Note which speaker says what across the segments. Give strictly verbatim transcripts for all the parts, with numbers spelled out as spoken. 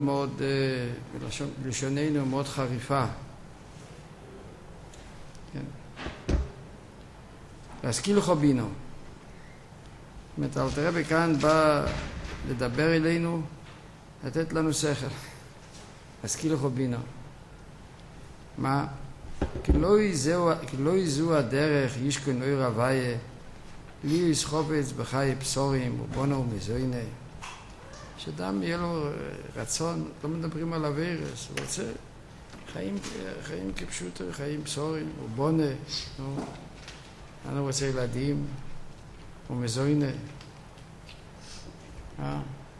Speaker 1: מאוד, בלשוננו מאוד חריפה. כן. להשכיל לך בינו. זאת אומרת, אלתר רבי כאן בא לדבר אלינו, לתת לנו שכל. להשכיל לך בינו. מה? כי לא יזו הדרך ישכון אור הוויה, לי יסחופץ בחיי בשורים ובונו ומזוינה. שאדם יהיה לו רצון, לא מדברים על הווירס, הוא רוצה חיים, חיים כפשוטו, חיים בשורים ובונה, אני רוצה ילדים ומזוינה. אה?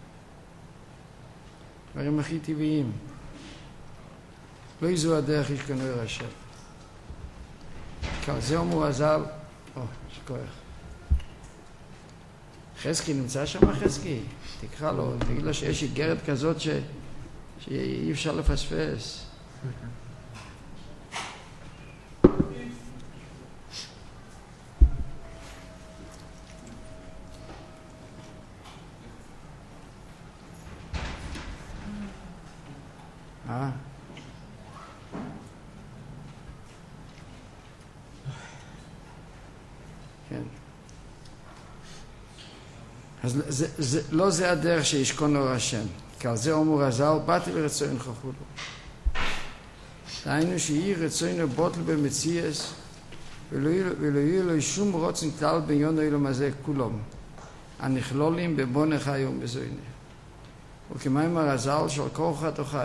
Speaker 1: דברים הכי טבעיים. לא יזו הדרך ישכון אור השם. כעל זה אומר הזל, או, שכוח. חזקי נמצא שם חזקי? תקרא לו, תגיד לו שיש איגרת כזאת ש... שאי אפשר לפספס. אה? כן. אז זה, זה, לא זה הדרך שישכון אור השם. כי על זה אומר הזל, באתי לרצוין חכולו. דהיינו שיהי רצוינו בוטל במציאס, ולא יהיה לו שום רוצן כלל בעניין העולם הזה כולם. הנכלולים בבונה חי ומזוינה. וכמאמר הזל של כוח התוכי.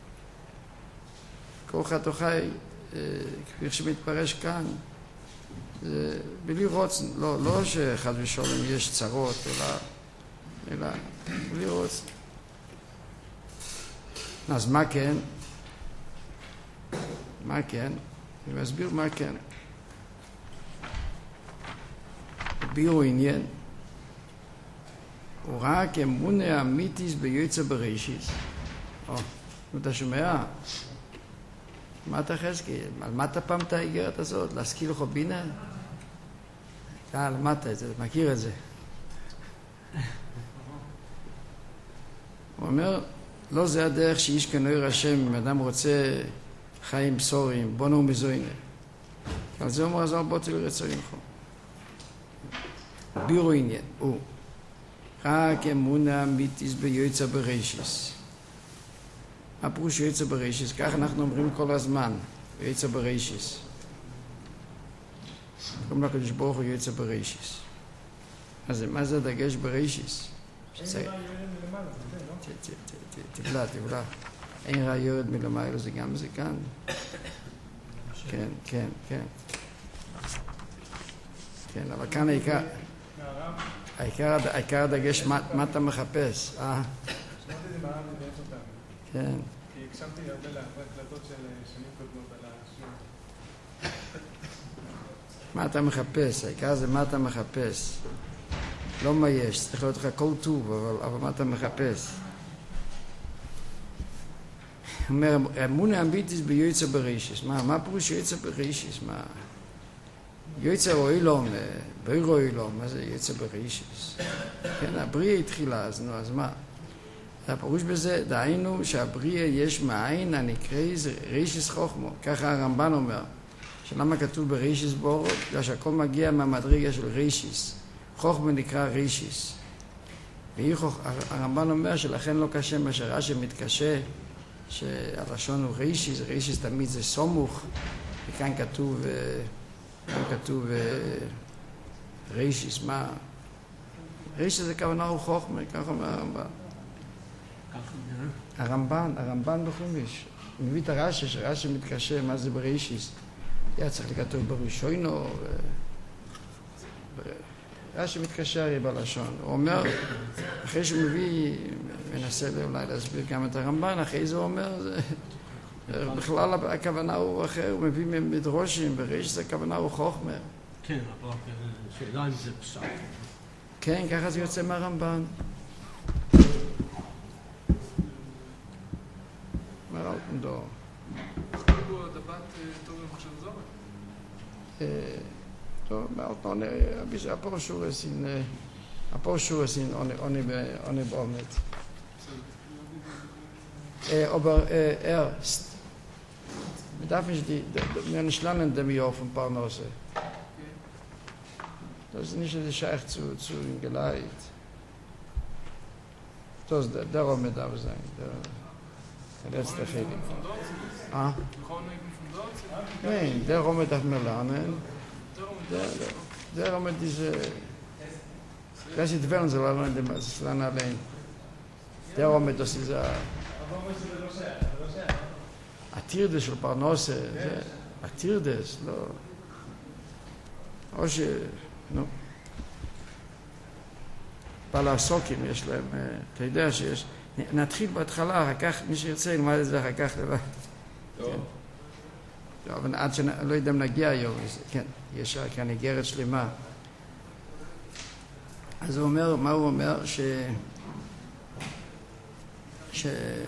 Speaker 1: כוח התוכי, כפי שמתפרש כאן, זה בלי רוצן, לא, לא שחד ושלום יש צרות, אלא, אלא בלי רוצן. אז מה כן? מה כן? אני מסביר מה כן. בירו עניין, הוא רק אמונה אמיתיס ביוצא בראשיס. או, אתה שומע? מה אתה חזקי? על מה אתה פעם את האיגרת הזאת? להשכיל לך בינה? אה, למדת את זה, מכיר את זה. הוא אומר, לא זה הדרך שאיש כנוער השם, אם אדם רוצה חיים בשורים, בונו ומזוינה. על זה אומר הזל בוטל לרצוין חו. בירו עניין, הוא רק אמונה אמיתיס ביוצא בראשיס. מה פירוש יוצא בראשיס? כך אנחנו אומרים כל הזמן, יוצא בראשיס. קוראים לקדוש ברוך הוא יוצא בראשיס. מה זה הדגש בראשיס? תבלע, תבלע. אין רע יורד מלמעלה, זה גם זה כאן. כן, כן, כן. כן, אבל כאן העיקר... העיקר הדגש, מה אתה מחפש? אה?
Speaker 2: שמעתי את זה מהרב מבית אותם.
Speaker 1: כן.
Speaker 2: כי הקשבתי הרבה להקלטות של שנים קודמות על השיעור.
Speaker 1: מה אתה מחפש? העיקר זה מה אתה מחפש. לא מה יש, צריך להיות לך כל טוב, אבל, אבל מה אתה מחפש? הוא אומר, אמונה אמיתיס ביוצא בראשיס. מה, מה פירוש יוצא בראשיס? מה? יוצא אוילום, בריר אוילום, מה זה יוצא בראשיס? כן, הבריאה התחילה, אז נו, אז מה? הפירוש בזה, דהיינו שהבריאה יש מאין הנקרא ראשיס חוכמו. ככה הרמב"ן אומר. שלמה כתוב בראשיס בורות? בגלל שהכל מגיע מהמדרגה של ראשיס. חוכמה נקרא ראשיס. הרמב"ן אומר שלכן לא קשה מה שרש"י מתקשה, שהלשון הוא ראשיס, ראשיס תמיד זה סמוך, וכאן כתוב, כאן כתוב ראשיס, מה? ראשיס זה כוונה הוא חוכמה, ככה אומר הרמב"ן. הרמב"ן, הרמב"ן בחומש, הוא מביא את הרש"י, שרש"י מתקשה, מה זה בראשיס? היה צריך לכתוב בראשונו, רש"י מתקשר הרי בלשון. הוא אומר, אחרי שהוא מביא, מנסה אולי להסביר גם את הרמב"ן, אחרי זה הוא אומר, בכלל הכוונה הוא אחר, הוא מביא מדרושים, בראשיס הכוונה הוא חוכמה.
Speaker 3: כן, אבל שאלה אם זה פסק.
Speaker 1: כן, ככה זה יוצא מהרמב"ן. אומר אלטנדור. To malo ne bi se apošure sin apošure sin one one one one bomet. Äh, aber äh, erst. Man darf nicht die, wir nicht lernen dem Jahr von Parnasse. Das ist nicht der Scheich zu, zu ihm geleitet. Das ist der, der Rome darf sein, der, der letzte Fehler. Ah? Nein, der Rome darf man lernen. Der, der, der Rome diese... Das ist die Wellen, sie lernen, das ist lernen allein. Der Rome, das ist ein... הטירדס של פרנסה, זה, הטירדס, לא... או ש... נו... פלסוקים יש להם, אתה יודע שיש... נתחיל בהתחלה, אחר כך, מי שירצה ילמד את זה אחר כך לבד. טוב. כן. אבל עד שאני לא יודע אם נגיע היום, כן, יש כאן איגרת שלמה. אז הוא אומר, מה הוא אומר? ש... ש...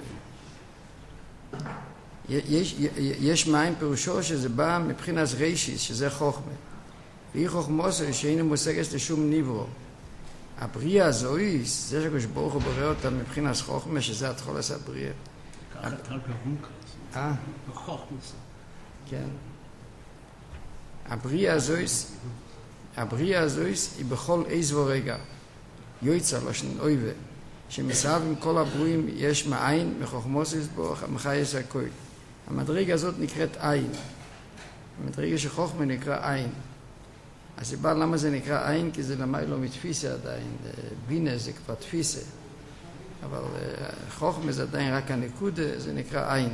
Speaker 1: יש, יש מים פירושו שזה בא מבחינת רישיס, שזה חוכמה. והיא חוכמוסו שאינו מושגת לשום ניברו. הבריאה הזויס, זה שקדוש ברוך הוא בורא אותה מבחינת חוכמה, שזה התחולת הבריאה. אה? כן. הבריאה הזויס, הבריאה הזויס היא בכל איז ורגע. יויצר לשון אויבה. שמסביב עם כל הברואים יש מעין מחוכמוסיס בו מחייס הכל. המדרגה הזאת נקראת עין. המדרגה של חוכמה נקרא עין. הסיבה למה זה נקרא עין, כי זה למי לא מתפיסה עדיין. בינה זה כבר תפיסה. אבל חוכמה זה עדיין רק הנקודה, זה נקרא עין.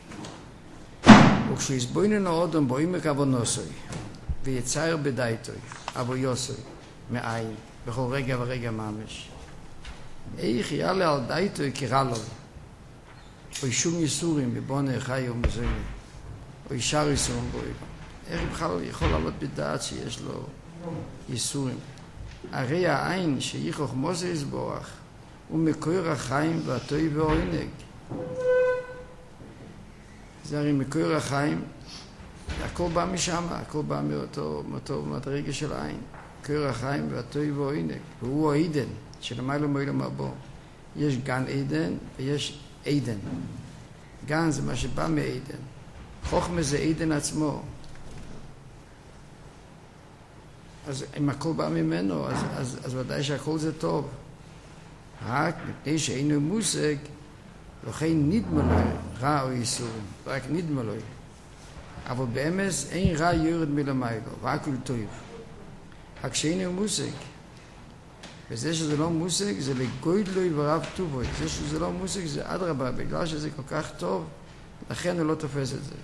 Speaker 1: וכשיסבויננו אודם בואים מכוונוסוי, ויצר בדייתוי, אבו יוסוי, מעין, בכל רגע ורגע ממש. איך יעלה על דייתוי קירה לו, או שום ייסורים בבונה חי ומזוני, או ישר ייסורים בו. איך בכלל יכול לעלות בדעת שיש לו ייסורים? הרי העין שיכוח מוזה יסבורך, הוא מקור החיים והטוי והעונג. זה הרי מקור החיים, הכל בא משם, הכל בא מאותו, מאותו מדרגה של העין. מקור החיים והטוי והעונג, והוא העידן. שלמיילו מוילו מבוא. יש גן עדן ויש עדן. גן זה מה שבא מעדן. חוכמה זה עדן עצמו. אז אם הכל בא ממנו, אז, אז, אז ודאי שהכל זה טוב. רק מפני שאינו מושג, לכן נדמה לו רע או איסורים. רק נדמה לו. אבל באמס אין רע יורד מלמיילו, רק הוא טוב. רק שאינו מושג, וזה שזה לא מושג, זה לגוידלוי ורב טובוי. זה שזה לא מושג, זה אדרבה, בגלל שזה כל כך טוב, לכן הוא לא תופס את זה.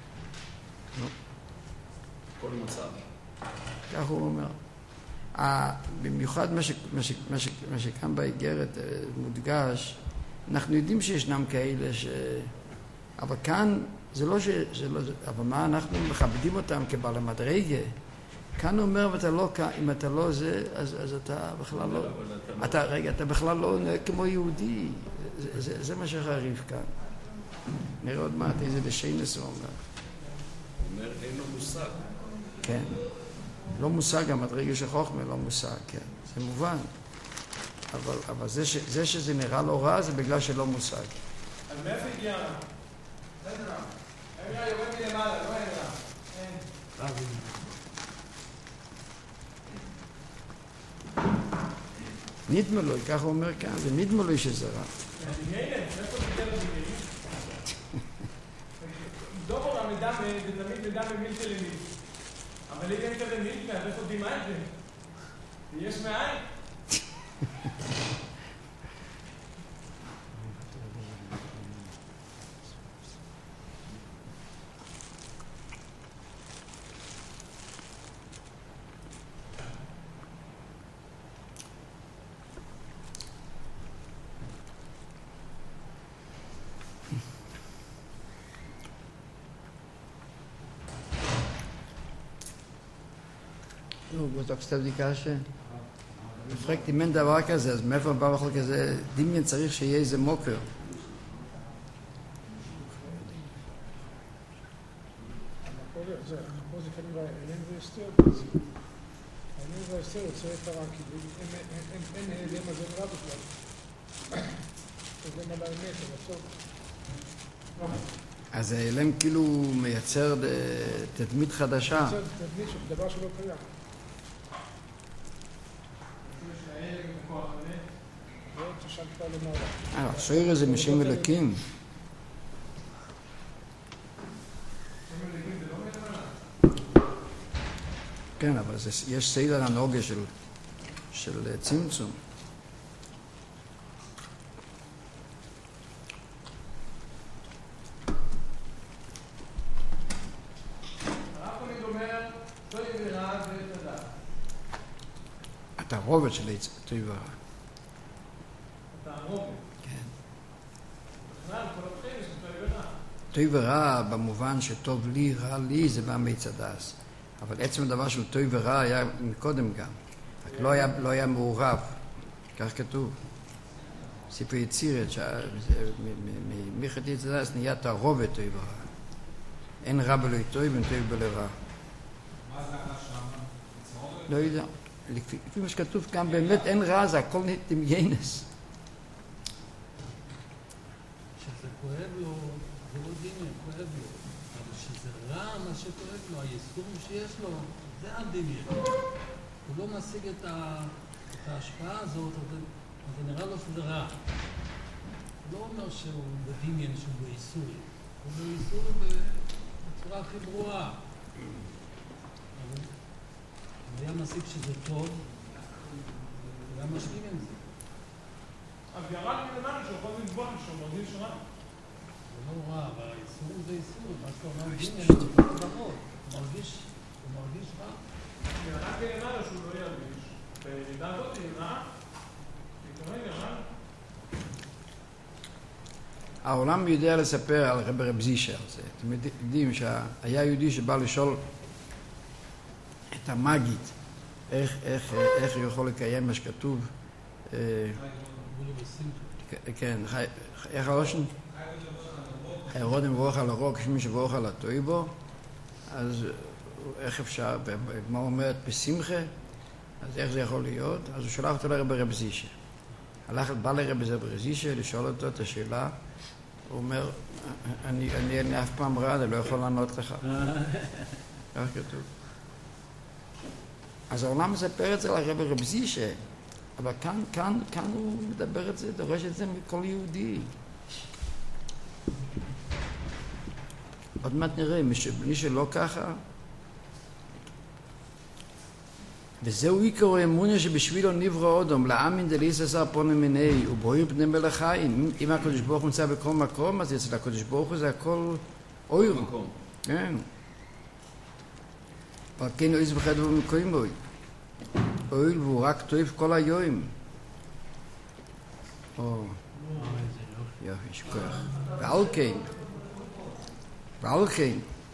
Speaker 4: כל מצב.
Speaker 1: כך הוא אומר. במיוחד מה שכאן באיגרת מודגש, אנחנו יודעים שישנם כאלה ש... אבל כאן זה לא ש... אבל מה, אנחנו מכבדים אותם כבעל המדרגה. כאן הוא אומר, ואתה לא, אם אתה לא זה, אז, אז אתה בכלל לא... אתה, רגע, אתה בכלל לא כמו יהודי. זה, זה, זה מה שחריף כאן. נראה עוד מעט איזה לשיינס הוא אומר.
Speaker 4: הוא אומר, אין לו מושג.
Speaker 1: כן. לא מושג, המדרגה של חוכמה לא מושג, כן. זה מובן. אבל, אבל זה, ש, זה שזה נראה לא רע, זה בגלל שלא מושג.
Speaker 2: אז מאיפה הגיע הרב? איזה רב? היה יורד מלמעלה, לא היה רב.
Speaker 1: נדמה לו, ככה הוא אומר כאן, זה נדמה לו שזה רע.
Speaker 2: הנה, איפה תגיע לבינים? דובר המדם, זה תמיד מדם במילתא למיל. אבל אם אין כזה מילתא, אז איפה דימה את זה? יש מאין?
Speaker 1: הוא תוקס את הבדיקה ש... מפרקת אם אין דבר כזה, אז מאיפה בא בכל כזה דמיין צריך שיהיה איזה מוקר.
Speaker 2: פה זה כנראה, אין והסתיר, אין והסתיר יוצא את הרע, כי אין למה זה נראה בכלל. זה מה לאמת, אבל טוב.
Speaker 1: אז ההיעלם כאילו מייצר תדמית חדשה.
Speaker 5: מייצר תדמית של דבר שלא קיים.
Speaker 1: אה, סוירה זה משם אלוקים. כן, אבל יש סדר הנוגה של צמצום. התערובת של טוב ורע.
Speaker 2: התערובת?
Speaker 1: כן.
Speaker 2: בכלל, כל הבחיר יש טוב ורע.
Speaker 1: טוב ורע במובן שטוב לי, רע לי, זה בא מעץ הדס. אבל עצם הדבר של טוב ורע היה מקודם גם. רק לא היה, לא היה מעורב. כך כתוב. סיפור יצירת, מחטא עץ הדס נהיה תערובת טוב ורע. אין רע בלא טוב, אין טוב בלא רע.
Speaker 6: מה זה היה שם?
Speaker 1: לא יודע. לפי, לפי מה שכתוב כאן, באמת אין רע, זה הכל דמיינס.
Speaker 3: שזה כואב לו, זה לא דמיין, כואב לו. אבל שזה רע, מה שכואב לו, הייסורים שיש לו, זה הדמיין. הוא לא משיג את, ה, את ההשפעה הזאת, אז זה נראה לו שזה רע. הוא לא אומר שהוא בדמיין, שהוא בייסורים. הוא בייסורים בצורה הכי ברורה. הוא היה משיג שזה טוב, הוא היה משלים עם זה.
Speaker 2: אז ירד מלמעלה שהוא יכול לסבול שהוא מרגיש רע.
Speaker 3: זה לא רע, אבל האיסור זה איסור, מה שאתה אומר דמיין, זה לא דבר. הוא מרגיש רע.
Speaker 2: ירד מלמעלה שהוא לא ירגיש. בירידה הזאת היא רעה. היא ירד.
Speaker 1: העולם יודע לספר על רב רב זישר. אתם יודעים שהיה יהודי שבא לשאול את המגיד, איך, איך, איך הוא יכול לקיים מה שכתוב, כן, איך הראשון? רודם ברוך על הרוק, כשמי שברוך על הטויבו, אז איך אפשר, מה אומרת בשמחה, אז איך זה יכול להיות? אז הוא שלח אותו לרב רב זישר. הלך, בא לרב רב זישר לשאול אותו את השאלה, הוא אומר, אני, אני, אני אף פעם רע, אני לא יכול לענות לך. כך כתוב. אז העולם מספר את זה לרב רב זישר, אבל כאן, כאן, כאן הוא מדבר את זה, דורש את זה מכל יהודי. עוד מעט נראה, מי שלא ככה, וזהו עיקר האמונה שבשבילו נברא אדם, להאמין דליס עשר פונים מיני, ובוהים פני מלאכיים. אם הקדוש ברוך הוא נמצא בכל מקום, אז אצל הקדוש ברוך הוא זה הכל אויר. כן. אבל כן אויז בחדר במקוים בוי. אויל והוא רק טויף כל היום. או, יופי, שכוח. ועל כן, ועל כן,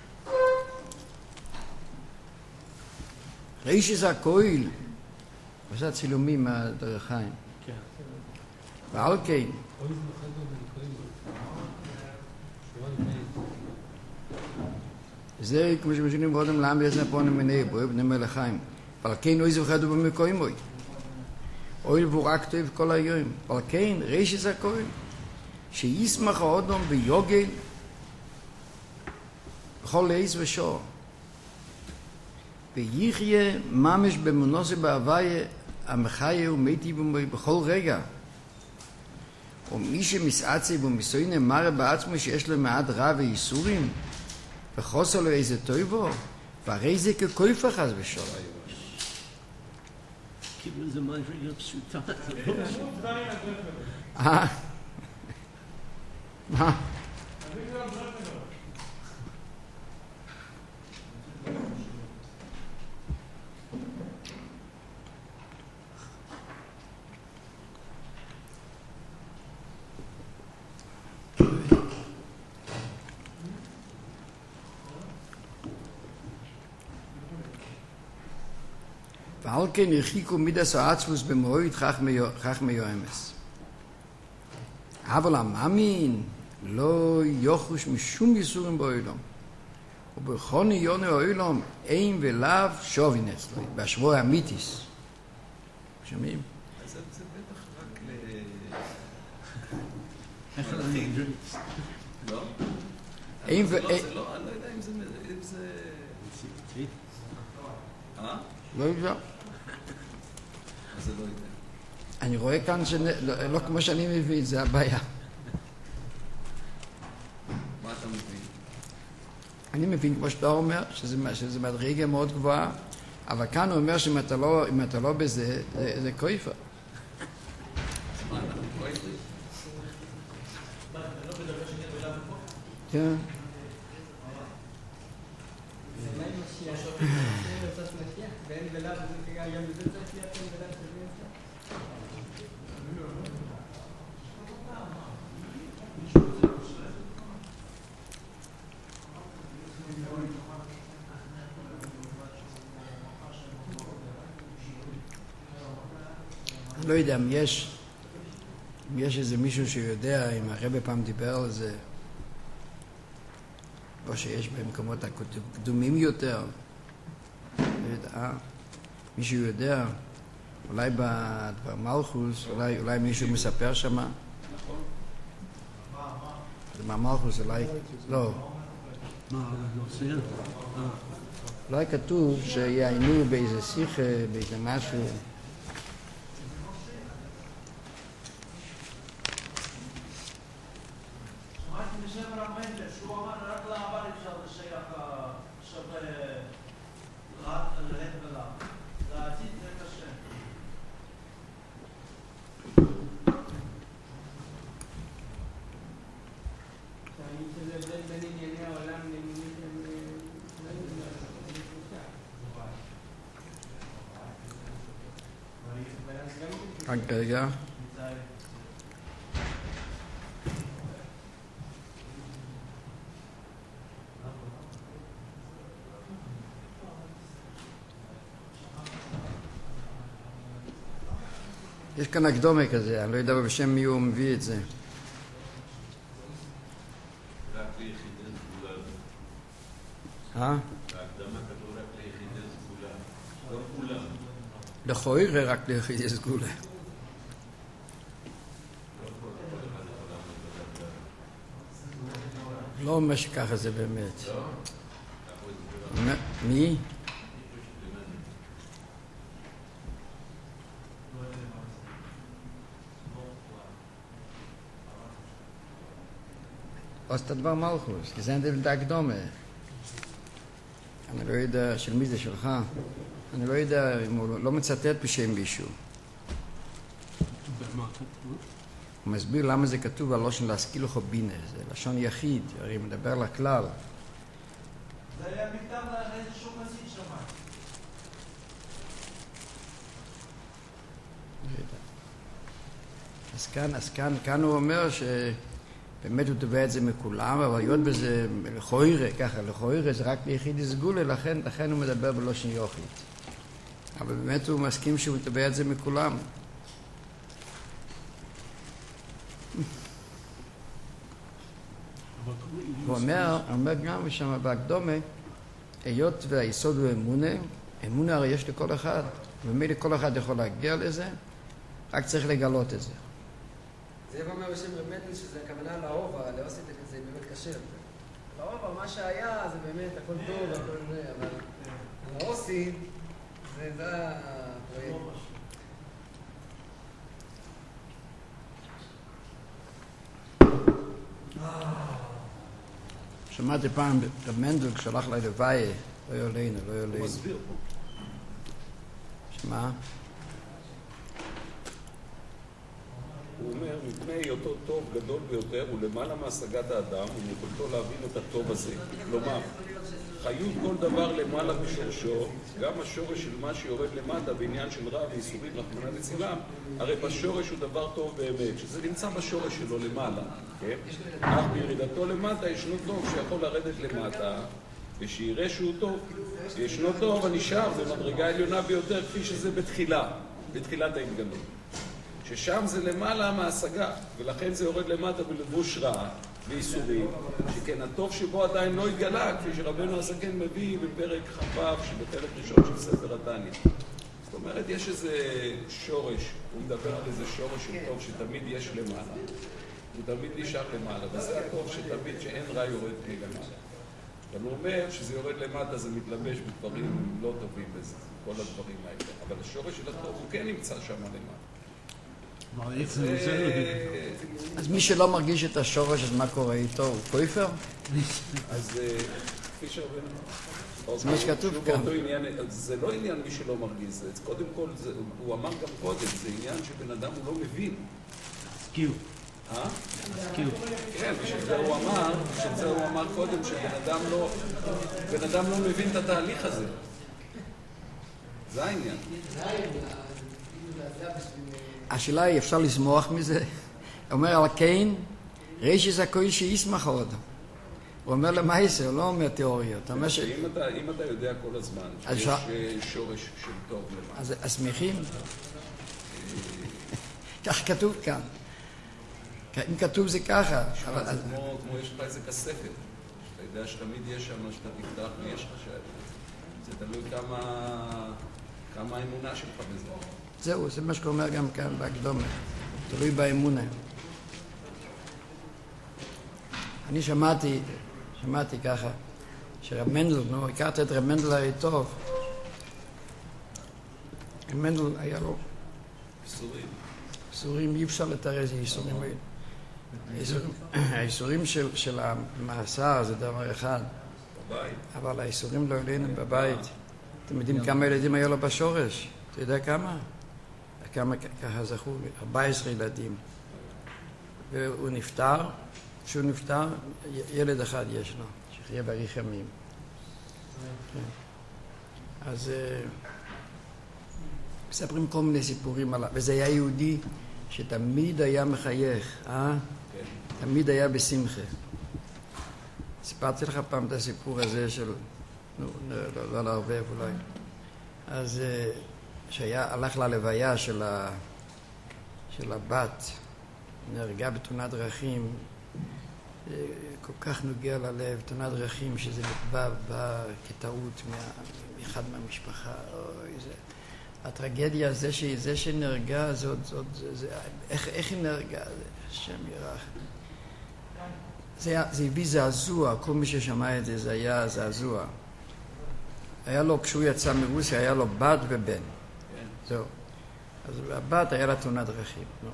Speaker 1: רישס הכויל, עושה צילומים מהדרך חיים. ועל כן, זה כמו שמשנים בעודם לעם ויעשה פונים מיני, בואי בני מלאכיים. אבל כן אוי זוכדו במקוים בוי. אוי והוא רק טוב כל היום. אבל כן, רישס הכויל, שישמח האדם ביוגל, בכל עץ ושור. ויחיה ממש במונוסי בהוויה, המחיה ומתי בכל רגע. ומי שמסעצי ומסוינה מראה בעצמו שיש לו מעט רע וייסורים, וחוסר לו איזה טויבו, והרי זה כקויפה חס ושור.
Speaker 3: כאילו זה משהו להיות פשוטה.
Speaker 1: אה? מה? ועל כן הרחיקו מידס העצמוס במועד חכמי יואמס. אבל המאמין לא יוחוש משום ייסורים בעולם. ובכל עיוני העולם אין ולאו שובין אצלו, בהשוואה אמיתיס. שומעים?
Speaker 4: אז זה בטח רק ל... איך להגיד? לא?
Speaker 1: האם
Speaker 4: זה
Speaker 1: ו-
Speaker 4: לא,
Speaker 1: אה,
Speaker 4: זה לא, אני לא יודע אם זה... אם זה... אה?
Speaker 1: לא יודע.
Speaker 4: אז זה לא יודע.
Speaker 1: אני רואה כאן שלא לא כמו שאני מבין, זה הבעיה.
Speaker 4: מה אתה מבין?
Speaker 1: אני מבין, כמו שאתה אומר, שזה, שזה מדרגה מאוד גבוהה, אבל כאן הוא אומר שאם אתה לא, אם אתה לא בזה, זה, זה כויפה.
Speaker 4: מה, אנחנו כואבים?
Speaker 1: כן. אני לא יודע אם יש, אם יש איזה מישהו שיודע, אם הרבי פעם דיבר על זה, או שיש במקומות הקדומים יותר, לא יודע, מישהו יודע, אולי בדבר מלכוס, אולי, אולי מישהו מספר שמה. דבר מלכוס, אולי, לא.
Speaker 3: מה, לא סיימת?
Speaker 1: אולי כתוב שיעיינו באיזה שיחה, באיזה משהו.
Speaker 7: שמעתי בשם רב מנדל, שהוא אמר רק לעבר אפשר לשייך עכשיו ללכת אליו. לעתיד זה קשה. אני שזה הבדל בין ענייני העולם לעניינים
Speaker 1: רק רגע. יש כאן הקדומה כזה, אני לא יודע בשם מי הוא מביא את זה.
Speaker 4: רק ליחידי סגולה.
Speaker 1: אה?
Speaker 4: בהקדמה כתוב רק ליחידי סגולה. לא כולם.
Speaker 1: לכוירה רק ליחידי סגולה. לא אומר שככה זה באמת. מי? אז את הדבר מלכוס, כי זה אין דק דומה. אני לא יודע של מי זה שלך. אני לא יודע אם הוא לא מצטט בשם מישהו. הוא מסביר למה זה כתוב על לשון להשכיל לך בינה. זה לשון יחיד, הרי מדבר לכלל.
Speaker 7: זה היה מכתב לאיזשהו מסית שמע.
Speaker 1: אז כאן, אז כאן, כאן הוא אומר שבאמת הוא תובע את זה מכולם, אבל היות בזה לכוירה, ככה, לכוירה זה רק ליחידי סגולה, לכן, לכן הוא מדבר בלושן יוחית. אבל באמת הוא מסכים שהוא תובע את זה מכולם. הוא אומר, אומר גם שם בהקדומה, היות והיסוד הוא אמונה, אמונה הרי יש לכל אחד, ומילא כל אחד יכול להגיע לזה, רק צריך לגלות את זה.
Speaker 8: זה אומר בשם רב מנדל שזה הכוונה לאהובה, לאוסית זה באמת קשה. לאהובה, מה שהיה זה באמת הכל טוב, הכל זה, אבל לאוסית זה הפרויקט.
Speaker 1: שמעתי פעם, רב מנדל כשהלך ללוויה, לא יולינו, לא יולינו.
Speaker 4: הוא מסביר פה.
Speaker 1: שמה?
Speaker 4: הוא אומר, מפני היותו טוב גדול ביותר, הוא למעלה מהשגת האדם, ומיכולתו להבין את הטוב הזה. כלומר, חיות כל דבר למעלה בשורשו, גם השורש של מה שיורד למטה בעניין של רע ואיסורים רחמנא ליצלן, הרי בשורש הוא דבר טוב באמת, שזה נמצא בשורש שלו למעלה, כן? אך בירידתו למטה ישנו טוב שיכול לרדת למטה, ושיראה שהוא טוב. ישנו טוב הנשאר במדרגה העליונה ביותר, כפי שזה בתחילה, בתחילת ההתגלות. ששם זה למעלה מההשגה, ולכן זה יורד למטה בלבוש רע ואיסורים, שכן הטוב שבו עדיין לא התגלה, כפי שרבנו הזקן מביא בפרק חפ"ף שבחלק ראשון של ספר התניא. זאת אומרת, יש איזה שורש, הוא מדבר על איזה שורש של טוב שתמיד יש למעלה, הוא תמיד נשאר למעלה, וזה הטוב שתמיד שאין רע יורד מלמעלה. אבל הוא אומר שזה יורד למטה, זה מתלבש בדברים לא טובים בזה, כל הדברים האלה. אבל השורש של הטוב הוא כן נמצא שם למעלה.
Speaker 1: אז מי שלא מרגיש את השורש, אז מה קורה איתו? הוא כויפר?
Speaker 4: אז כפי שהרבה...
Speaker 1: זה מה שכתוב כאן.
Speaker 4: זה לא עניין מי שלא מרגיש זה. קודם כל, הוא אמר גם קודם, זה עניין שבן אדם הוא לא מבין.
Speaker 3: הסקיעו.
Speaker 4: אה? הסקיעו. כן, בשביל זה הוא אמר, בשביל זה הוא אמר קודם שבן אדם לא, בן אדם לא מבין את התהליך הזה. זה העניין.
Speaker 1: השאלה היא, אפשר לשמוח מזה? הוא אומר על קיין, רישיס הכוי שישמח עוד. הוא אומר למעשה, הוא לא אומר תיאוריות.
Speaker 4: אם אתה יודע כל הזמן שיש שורש של טוב למעלה.
Speaker 1: אז שמחים? כך כתוב כאן. אם כתוב זה ככה.
Speaker 4: זה כמו יש לך איזה כספת. אתה יודע שתמיד יש שם שאתה תפתח ויש לך שאלה. זה תלוי כמה האמונה שלך בזה.
Speaker 1: זהו, זה מה שאומר גם כאן בהקדומה. תלוי באמונה. אני שמעתי, שמעתי ככה, שרב מנדל, נו, הכרת את רב מנדל היה טוב. רב מנדל היה לו...
Speaker 4: איסורים.
Speaker 1: איסורים, אי אפשר לתאר איזה איסורים. האיסורים של המאסר זה דבר אחד.
Speaker 4: בבית.
Speaker 1: אבל האיסורים לא עלינו בבית. אתם יודעים כמה ילדים היה לו בשורש? אתה יודע כמה? כמה ככה זכו לי? ארבעה עשר ילדים. והוא נפטר. כשהוא נפטר, ילד אחד יש לו, שחיה באריך ימים. אז מספרים כל מיני סיפורים עליו, וזה היה יהודי שתמיד היה מחייך, אה? תמיד היה בשמחה. סיפרתי לך פעם את הסיפור הזה של, נו, לא לערבב אולי. אז שהיה, הלך ללוויה של ה, של הבת, נהרגה בתאונת דרכים, כל כך נוגע ללב, תאונת דרכים שזה נקבע בא כטעות מאחד מהמשפחה. אוי, זה... הטרגדיה זה, ש... זה שנהרגה, זאת, זאת, זה, זה... איך, איך היא נהרגה? זה... השם ירח. זה, זה הביא זעזוע, כל מי ששמע את זה, זה היה זעזוע. היה לו, כשהוא יצא מרוסיה, היה לו בת ובן. זהו. אז הבת היה לה תאונת דרכים. לא.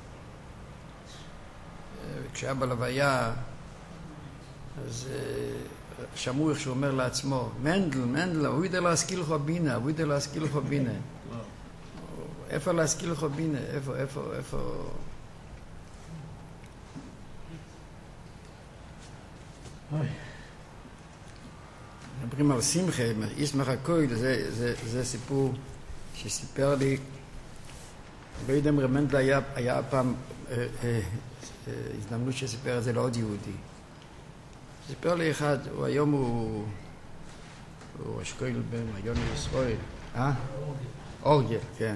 Speaker 1: כשהיה בלוויה, אז שמעו איך שהוא אומר לעצמו, מנדל, מנדל, הוא ידע להשכיל לך בינה, הוא ידע להשכיל לך בינה. איפה להשכיל לך בינה? איפה, איפה, איפה... מדברים על שמחה, ישמח הכוי, זה, זה, זה סיפור שסיפר לי, לא יודע אם רב מנדל היה, היה פעם אה, אה, הזדמנות שסיפר את זה לעוד יהודי. סיפר לי אחד, הוא היום הוא הוא אשכול בן, היום הוא ישראל. אה? אורגל, כן.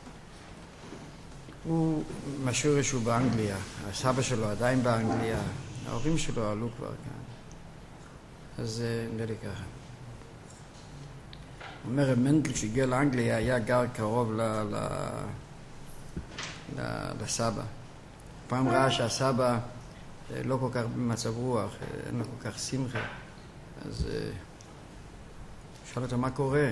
Speaker 1: הוא משורש שהוא באנגליה. הסבא שלו עדיין באנגליה. ההורים שלו עלו כבר כאן. אז נראה לי ככה. הוא אומר, מנדל שהגיע לאנגליה היה גר קרוב ל... ל... ל... לסבא. פעם ראה שהסבא לא כל כך במצב רוח, אין לו כל כך שמחה. אז שאל אותו, מה קורה?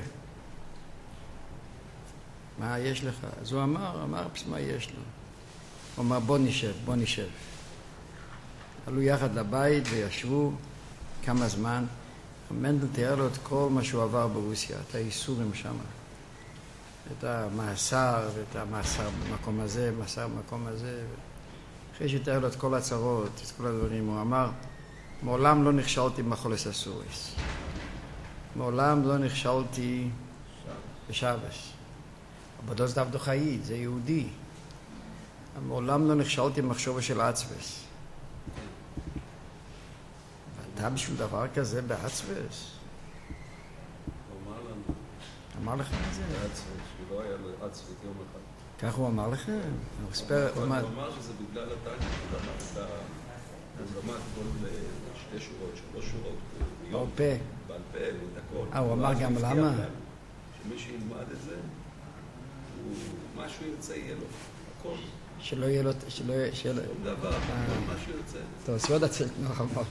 Speaker 1: מה יש לך? אז הוא אמר, אמר, מה יש לו? הוא אמר, בוא נשב, בוא נשב. עלו יחד לבית וישבו כמה זמן. מנדל תיאר לו את כל מה שהוא עבר ברוסיה, את האיסורים שם. את המאסר, ואת המאסר במקום הזה, מאסר במקום הזה. אחרי שתיאר לו את כל הצרות, את כל הדברים, הוא אמר, מעולם לא נכשלתי בחולס הסוריס. מעולם לא נכשלתי בשבס. אבל דוס דווקא חיית, זה יהודי. מעולם לא נכשלתי במחשבה של עצבס. ואתה בשביל דבר כזה בעצבס?
Speaker 4: הוא אמר לנו.
Speaker 1: אמר לך את זה?
Speaker 4: בעצבס, הוא לא היה לו עצבס יום אחד.
Speaker 1: כך הוא אמר לכם?
Speaker 4: הוא אמר שזה בגלל הטנק, הוא למד כל שתי שורות, שלוש שורות.
Speaker 1: בעל פה.
Speaker 4: בעל פה, את הכל.
Speaker 1: אה, הוא אמר גם למה?
Speaker 4: שמי שילמד את זה, משהו ירצה יהיה לו, הכל.
Speaker 1: שלא יהיה לו... שלא יהיה... שלא...
Speaker 4: שום דבר, כל מה שיוצא.
Speaker 1: טוב, סוד הצלת נוח אמר.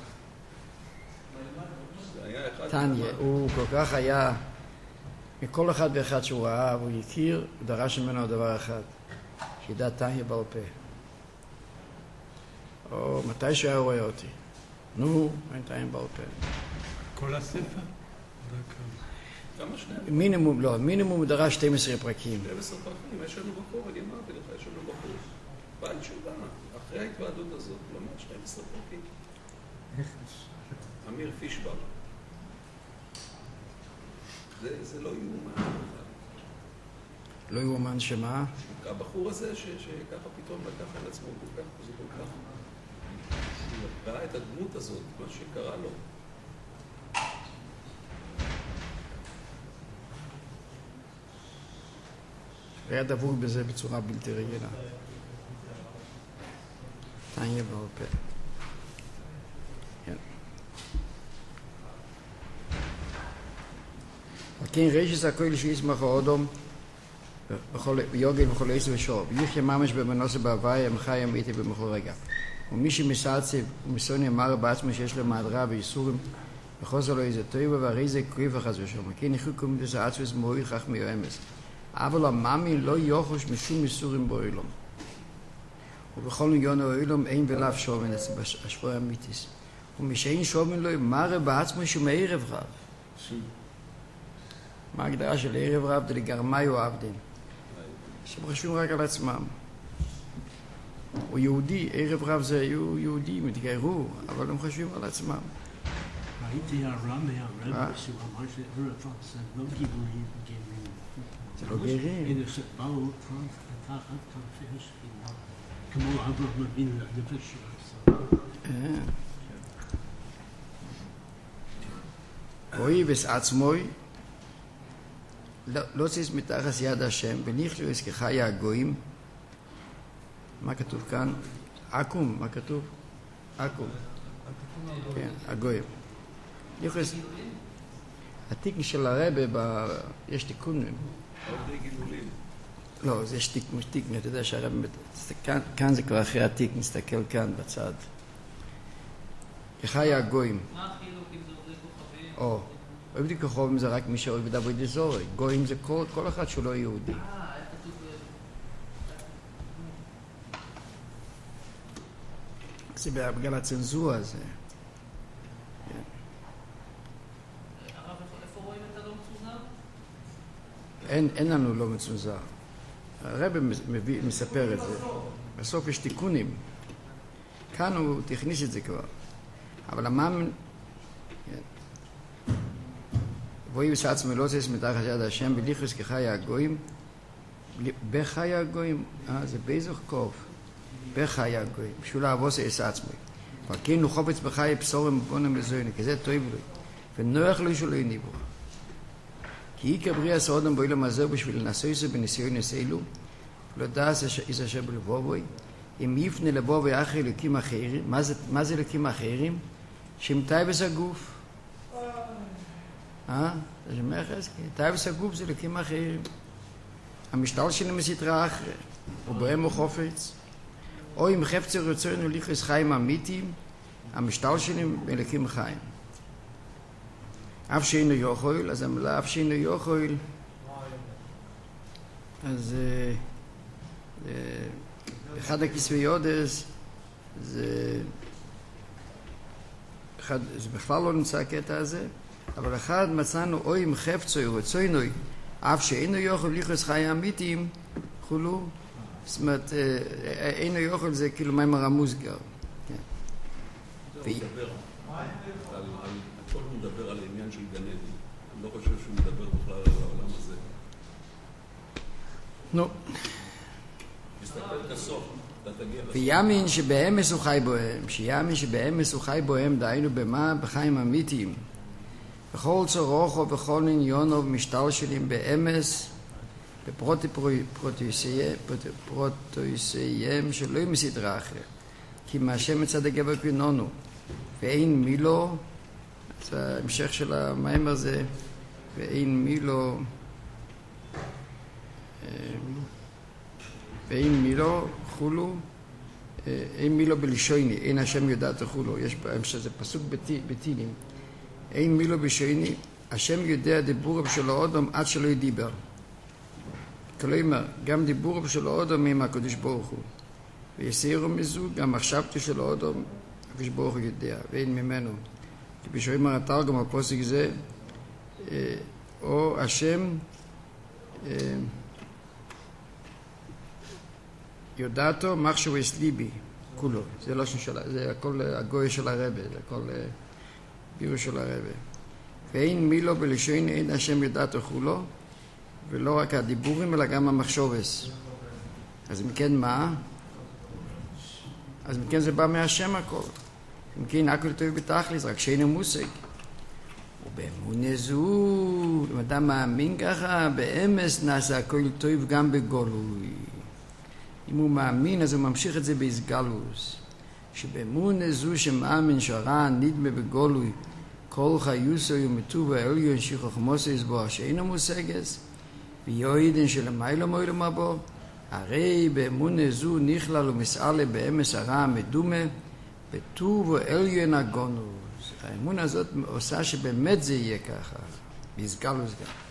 Speaker 4: זה היה אחד...
Speaker 1: טניה, הוא כל כך היה... מכל אחד ואחד שהוא ראה, והוא הכיר, הוא דרש ממנו דבר אחד. שידע טניה בעל פה. או מתי שהוא היה רואה אותי. נו, אין טניה בעל פה.
Speaker 3: כל הספר?
Speaker 4: כמה שניים?
Speaker 1: מינימום, לא, מינימום הוא דרש שתים עשרה פרקים.
Speaker 4: שתים עשרה פרקים, יש לנו בחור, אני אמרתי לך, יש לנו בחור. בעל תשובה, אחרי ההתוועדות הזאת, למד שתים עשרה פרקים. אמיר פישבר. זה, זה לא יאומן.
Speaker 1: לא יאומן שמה?
Speaker 4: הבחור הזה ש, שככה פתאום לקח על עצמו כל כך, זה כל כך. הוא ראה את הדמות הזאת, מה שקרה לו.
Speaker 1: היה דבוק בזה בצורה בלתי רגילה. טניה בעל פה. כן. וכן רשס הכל שישמח האודום ויוגל וכל עשר ושור ויחיה ממש במנוסה בהוואי המחי אמיתי במכל רגע ומי שמסעצב ומסוני אמר בעצמו שיש לו מהדרה וייסורים וחוזר לו איזה טויבה והרי זה קריב וחז ושום וכן יחוקו מדסה עצבס מועיל כך מיואמס אבל המאמי לא יוחש משום מסורים באוילום ובכל עניון האוילום אין ולאו שומן השפוע אמיתיס ומשאין שומן לו מראה בעצמו שמערב רב מה ההגדרה של ערב רב? דלגרמי או עבדין שהם חושבים רק על עצמם הוא יהודי, ערב רב זה היו יהודים, התגיירו אבל הם חושבים על עצמם
Speaker 9: ראיתי הרמי הרב שהוא אמר שערב רב זה לא גיבורים גרים
Speaker 1: זה לא גרים
Speaker 9: אלא שבאו תחת כנפי כמו אברהם אבינו הנפש שלו
Speaker 1: רואי וסעצמוי לא ציס מתחת יד השם ונכלו כחי הגויים מה כתוב כאן? עקום, מה כתוב? עקום כן, הגויים התיקן של הרבה יש תיקונים לא, יש תיקן אתה יודע שהרבה כאן זה כבר אחרי התיקן נסתכל כאן בצד כחי הגויים
Speaker 7: מה החילוק אם זה עובדי כוכבים?
Speaker 1: או עובדי כוכבים זה רק מי שאוהב את עבודי זורי גויים זה כל, כל אחד שהוא לא יהודי
Speaker 7: אה, איך כתוב
Speaker 1: זה בגלל הצנזורה הזה
Speaker 7: הרב, איפה רואים את הלא מצונזר?
Speaker 1: אין, אין לנו לא מצונזר הרב מביא, מספר את זה בסוף יש תיקונים כאן הוא תכניס את זה כבר אבל המאמן בואי וסעצמי לא צייס מתחת יד השם בליחוס כחי הגויים בחי הגויים אה, זה באיזוך קוף בחי הגויים שולה אבוסי יסעצמי וכן הוא חופץ בחי פסורם ובונם לזויני כי זה טוב לו ונוח לו שלא יניבו כי אי כבריא עשה אודם בו אילם הזה בשביל לנסוי זה בניסיון נסילו לא דעס איזה אשר בלבובוי אם יפנה לבובוי אחרי אלוקים אחרים מה זה, מה זה אלוקים אחרים? שמטייבס הגוף אה? זה שמח חזקי טייבס הגוף זה אלוקים אחרים המשתל שלהם מסתרה אחרי ובהם הוא חופץ או אם חפצר רצונו ליחס חיים אמיתיים המשתל שלהם אלוקים חיים אף שאינו יוכל אז המילה אף שאינו יוכל אז אחד הכסבי יודס זה אחד, זה בכלל לא נמצא הקטע הזה אבל אחד מצאנו או אם חפצו רצונו אף שאינו יוכל ליחס חיים אמיתיים חולו זאת אומרת אינו יוכל זה כאילו מה עם הרמוז גר
Speaker 4: הוא מדבר על העניין של גן עדן. אני לא חושב שהוא מדבר בכלל על העולם הזה.
Speaker 1: נו.
Speaker 4: תסתכל כסוף, אתה תגיע לסוף.
Speaker 1: ויאמין שבאמס הוא חי בוהם, שיאמין שבאמס הוא חי בוהם, דהיינו במה? בחיים אמיתיים. בכל צורוכו, בכל עניונו, משתלשלים באמס, בפרוטויסייהם שלא מסדרה אחר. כי מהשם מצד הגבר קינונו, ואין מילו, זה ההמשך של המאמר הזה, ואין מילו, ואין מילו חולו, אין מילו בלשוני, אין השם יודעת חולו. יש זה פסוק בתהילים. אין מילו בלשוני, השם יודע דיבוריו של האדם עד שלא ידיבר. כלומר, גם דיבוריו של האדם עם הקדוש ברוך הוא. ויסירו מזו, גם מחשבתו של האדם, הקדוש ברוך הוא יודע, ואין ממנו. כי בשביל התרגום הפוסק זה, או השם יודעתו מחשבו אסליבי, כולו. זה לא של, זה הכל הגוי של הרבה, זה הכל ביור של הרבה. ואין מילו בלשון, אין השם יודעתו כולו, ולא רק הדיבורים, אלא גם המחשובס. אז אם כן מה? אז אם כן זה בא מהשם הכל. אם כן הכל טוב בתכלס, רק שאין מושג. ובאמונה זו, אם אדם מאמין ככה, באמס נעשה הכל טוב גם בגולוי. אם הוא מאמין, אז הוא ממשיך את זה בהסגלוס. שבאמונה זו שמאמין שרע נדמה בגולוי, כל חיוסו יומתו והעליון שחוכמוסו יסבור, שאינו מושגס, ויועידן שלמיילו מוילו מבו, הרי באמונה זו נכלל ומסעלה באמס הרע המדומה, בטוב ועליון הגונוס. האמונה הזאת עושה שבאמת זה יהיה ככה, בהסגלוס גם.